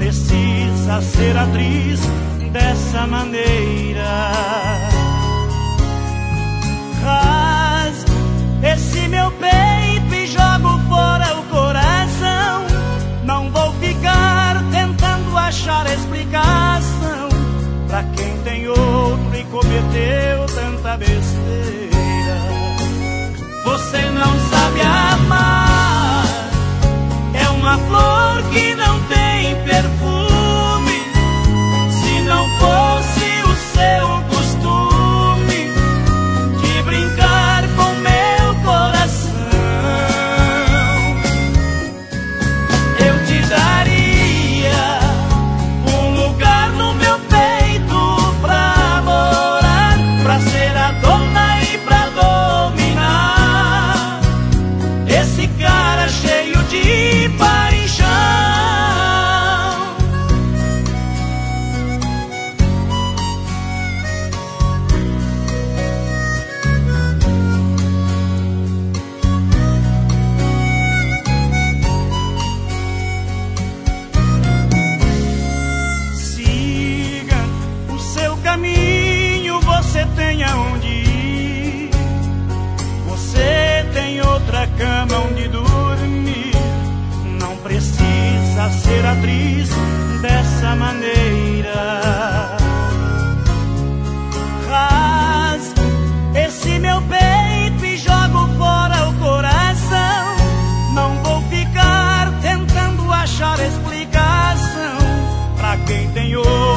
precisa ser atriz dessa maneira. Rasgo esse meu peito e jogo fora o coração. Não vou ficar tentando achar explicação pra quem tem outro e cometeu tanta besteira. Você não sabe amar, é uma flor que não tem perfume. Se não fosse o seu costume de brincar com meu coração, eu te daria um lugar no meu peito pra morar, pra ser a dona e pra dominar esse cara cheio de paixão. Siga o seu caminho, você tem aonde ir, você tem outra cama onde dormir. Não precisa ser atriz dessa maneira. Rasgo esse meu peito e jogo fora o coração. Não vou ficar tentando achar explicação pra quem tem outro